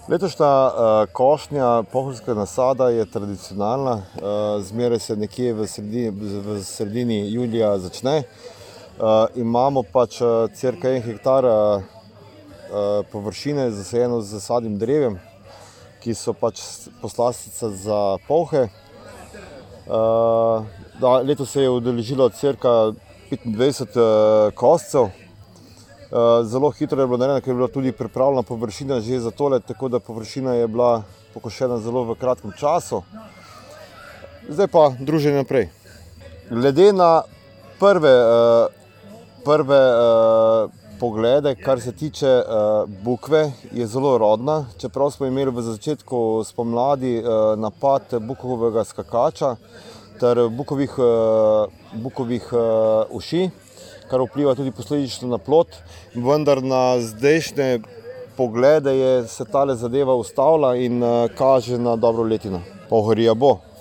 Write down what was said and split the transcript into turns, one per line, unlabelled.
Letošnja košnja pohorskega nasada je tradicionalna, zmeraj se nekje v sredini julija začne. Imamo pač cirka 1 hektar površine zasajeno z sadnim drevjem, ki so pač poslastica za polhe. Letos se je udeležilo cirka 25 koscev. Zelo hitro je bilo narejeno, ker je bila tudi pripravljena površina že za tole, tako da površina je bila pokošena zelo v kratkem času. Zdaj pa druženje naprej. Glede na prve poglede, kar se tiče bukve, je zelo rodna, čeprav smo imeli v začetku spomladi napad bukovega skakača ter bukovih uši, kar vpliva tudi posledično na plod, vendar na zdajšnje poglede se tale zadeva ustavila in kaže na dobro letino. Pohorija bo.